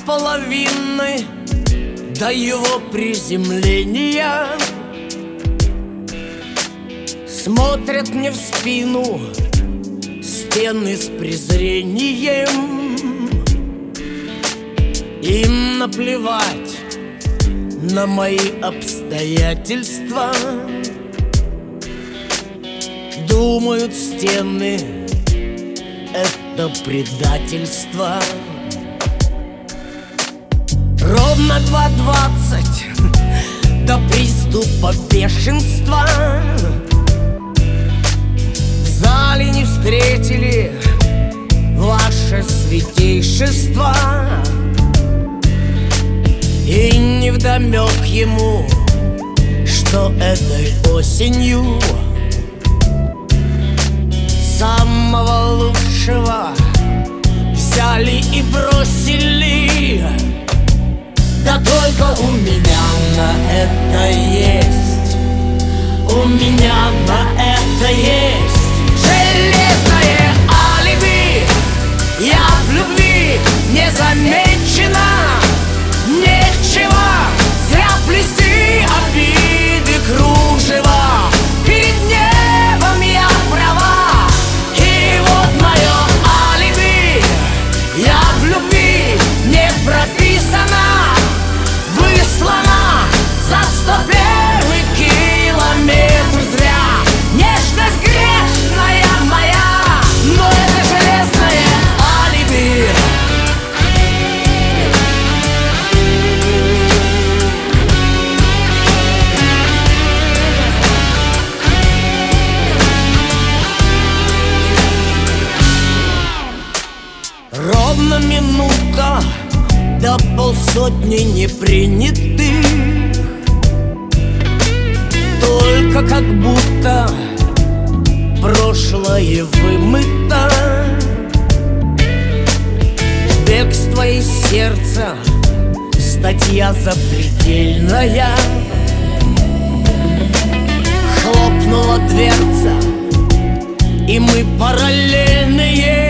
половины до его приземления смотрят мне в спину стены с презрением. Им наплевать на мои обстоятельства. Думают, стены — это предательство. Ровно 2:20 до приступа бешенства. В зале не встретили ваше святейшество, и невдомек ему, что этой осенью самого лучшего взяли и бросили. Да только у меня на это есть, у меня на это есть железное алиби. Я в любви не замечена, нечего зря плести обиды кружева. Перед небом я права, и вот мое алиби. Я в любви не прописана, выслана за 101 километр зря. Нежность грешная моя, но это железное алиби. Ровно минута до 50 непринятых. Только как будто прошлое вымыто. Бегство из сердца, статья запредельная. Хлопнула дверца, и мы параллельные.